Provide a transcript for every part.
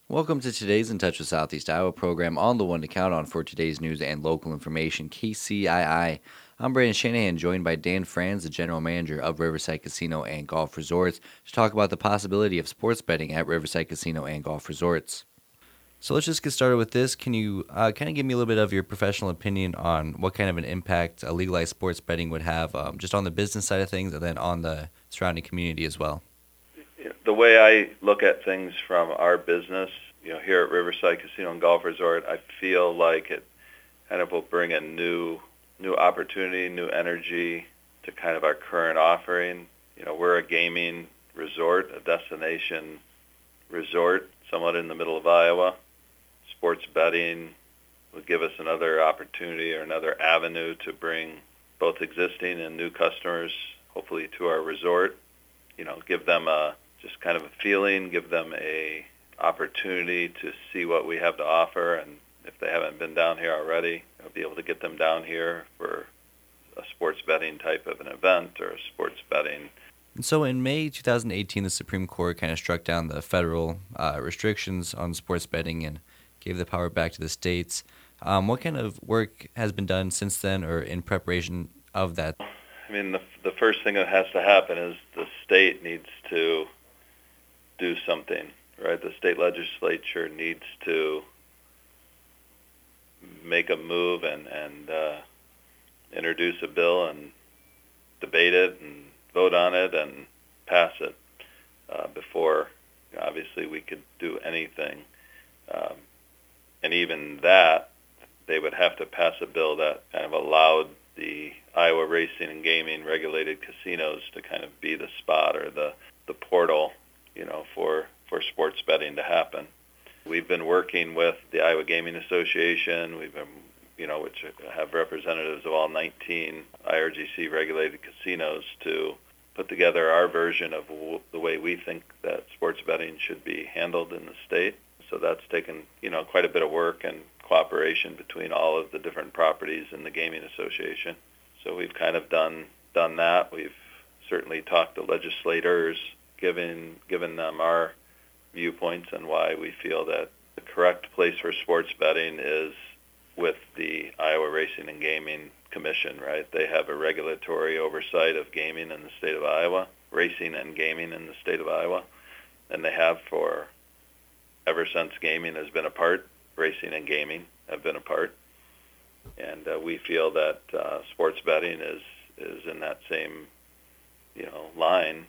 Welcome to today's In Touch with Southeast Iowa program on the one to count on for today's news and local information, KCII. I'm Brandon Shanahan, joined by Dan Franz, the general manager of Riverside Casino and Golf Resorts, to talk about the possibility of sports betting at Riverside Casino and Golf Resorts. So let's just get started with this. Can you kind of give me a little bit of your professional opinion on what kind of an impact legalized sports betting would have just on the business side of things and then on the surrounding community as well? The way I look at things from our business, here at Riverside Casino and Golf Resort, I feel like it kind of will bring a new opportunity, new energy to kind of our current offering. We're a gaming resort, a destination resort, somewhat in the middle of Iowa. Sports betting would give us another opportunity or another avenue to bring both existing and new customers, hopefully, to our resort. Give them just kind of a feeling, give them a opportunity to see what we have to offer, and if they haven't been down here already, I'll be able to get them down here for a sports betting type of an event or a sports betting. So in May 2018, the Supreme Court kind of struck down the federal restrictions on sports betting and gave the power back to the states. What kind of work has been done since then or in preparation of that? I mean, the first thing that has to happen is the state needs to do something, right? The state legislature needs to make a move and introduce a bill and debate it and vote on it and pass it before, obviously, we could do anything. And even that, they would have to pass a bill that kind of allowed the Iowa Racing and Gaming regulated casinos to kind of be the spot or the portal, for sports betting to happen. We've been working with the Iowa Gaming Association. We've been, which have representatives of all 19 IRGC regulated casinos to put together our version of the way we think that sports betting should be handled in the state. So that's taken, quite a bit of work and cooperation between all of the different properties in the Gaming Association. So we've kind of done that. We've certainly talked to legislators, given them our viewpoints and why we feel that the correct place for sports betting is with the Iowa Racing and Gaming Commission, right? They have a regulatory oversight of gaming in the state of Iowa, racing and gaming in the state of Iowa, and they have for ever since gaming has been apart, racing and gaming have been apart. And we feel that sports betting is in that same, line,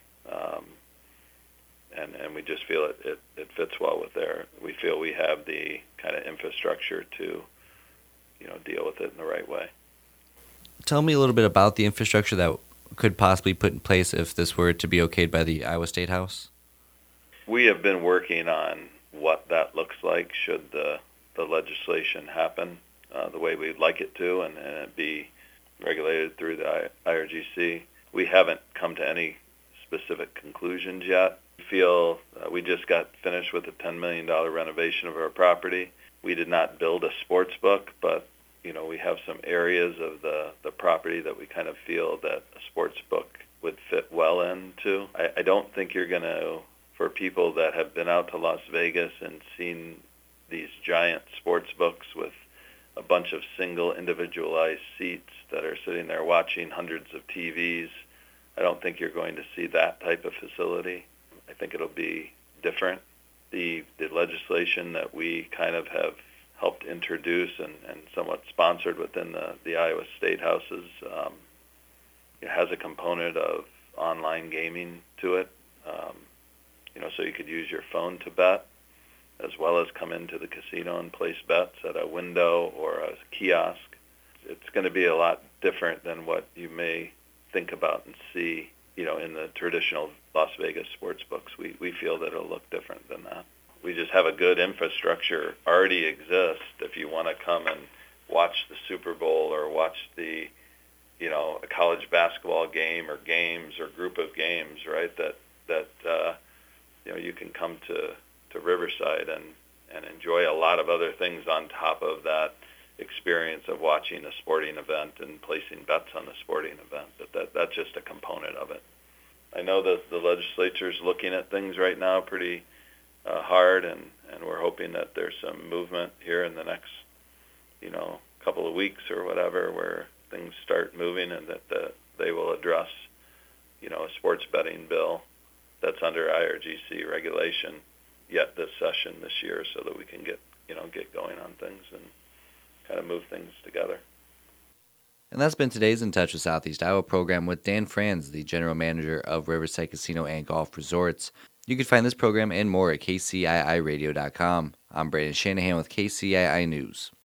and we just feel it fits well with there. We feel we have the kind of infrastructure to, deal with it in the right way. Tell me a little bit about the infrastructure that could possibly put in place if this were to be okayed by the Iowa State House. We have been working on what that looks like should the legislation happen the way we'd like it to and it be regulated through the IRGC. We haven't come to any specific conclusions yet. We feel we just got finished with a $10 million renovation of our property. We did not build a sports book, but we have some areas of the property that we kind of feel that a sports book would fit well into. I don't think you're going to, for people that have been out to Las Vegas and seen these giant sports books with a bunch of single individualized seats that are sitting there watching hundreds of TVs, I don't think you're going to see that type of facility. I think it'll be different. The legislation that we kind of have helped introduce and somewhat sponsored within the Iowa State Houses it has a component of online gaming to it. So you could use your phone to bet as well as come into the casino and place bets at a window or a kiosk. It's going to be a lot different than what you may think about and see, in the traditional Las Vegas sports books. We feel that it'll look different than that. We just have a good infrastructure already exists. If you want to come and watch the Super Bowl or watch the, a college basketball game or games or group of games, right, that you can come to Riverside and enjoy a lot of other things on top of that experience of watching a sporting event and placing bets on the sporting event. That's just a component of it. I know that the legislature's looking at things right now pretty hard and and we're hoping that there's some movement here in the next, couple of weeks or whatever, where things start moving, and that they will address, a sports betting bill that's under IRGC regulation yet this session this year, so that we can get going on things and kind of move things together. And that's been today's In Touch with Southeast Iowa program with Dan Franz, the General Manager of Riverside Casino and Golf Resorts. You can find this program and more at kciiradio.com. I'm Brandon Shanahan with KCII News.